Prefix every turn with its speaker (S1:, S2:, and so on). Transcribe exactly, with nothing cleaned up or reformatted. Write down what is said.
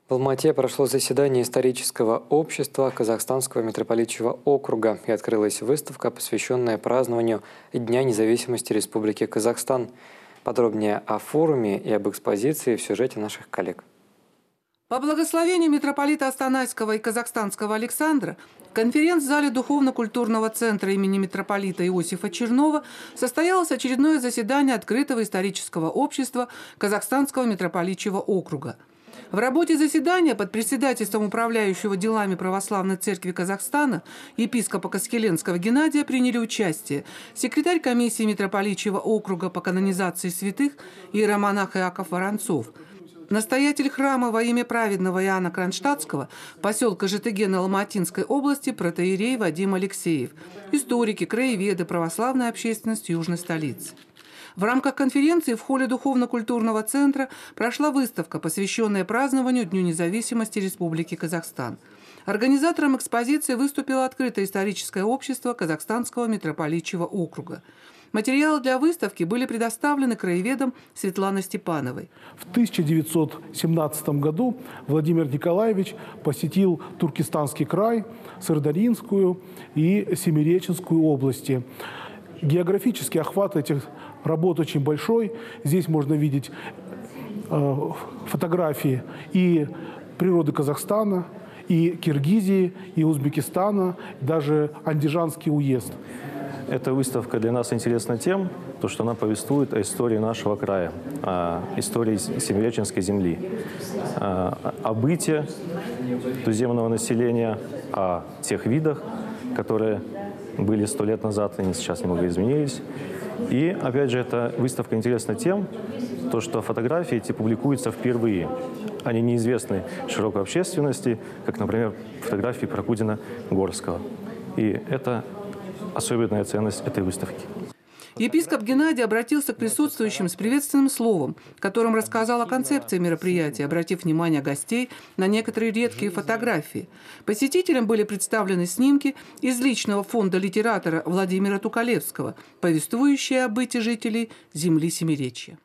S1: В Алмате прошло заседание исторического общества Казахстанского митрополитчего округа и открылась выставка, посвященная празднованию Дня независимости Республики Казахстан. Подробнее о форуме и об экспозиции в сюжете наших коллег.
S2: По благословению митрополита Астанайского и Казахстанского Александра в конференц-зале Духовно-культурного центра имени митрополита Иосифа Чернова состоялось очередное заседание открытого исторического общества Казахстанского митрополитчего округа. В работе заседания под председательством управляющего делами Православной Церкви Казахстана епископа Каскеленского Геннадия приняли участие секретарь комиссии митрополитчего округа по канонизации святых иеромонах Иаков Воронцов, настоятель храма во имя праведного Иоанна Кронштадтского поселка Житыгена Алматинской области протоиерей Вадим Алексеев, историки, краеведы, православная общественность южной столицы. В рамках конференции в холле Духовно-культурного центра прошла выставка, посвященная празднованию Дню независимости Республики Казахстан. Организатором экспозиции выступило открытое историческое общество Казахстанского митрополитчего округа. Материалы для выставки были предоставлены краеведом Светланой Степановой.
S3: В тысяча девятьсот семнадцатом году Владимир Николаевич посетил Туркестанский край, Сырдарьинскую и Семиреченскую области. Географический охват этих работ очень большой. Здесь можно видеть э, фотографии и природы Казахстана, и Киргизии, и Узбекистана, даже Андижанский уезд.
S4: Эта выставка для нас интересна тем, что она повествует о истории нашего края, о истории Семиреченской земли, о быте туземного населения, о тех видах, которые были сто лет назад, они сейчас немного изменились. И, опять же, эта выставка интересна тем, то, что фотографии эти публикуются впервые. Они неизвестны широкой общественности, как, например, фотографии Прокудина-Горского. И это особенная ценность этой выставки.
S2: Епископ Геннадий обратился к присутствующим с приветственным словом, которым рассказал о концепции мероприятия, обратив внимание гостей на некоторые редкие фотографии. Посетителям были представлены снимки из личного фонда литератора Владимира Тукалевского, повествующие о быте жителей земли Семиречья.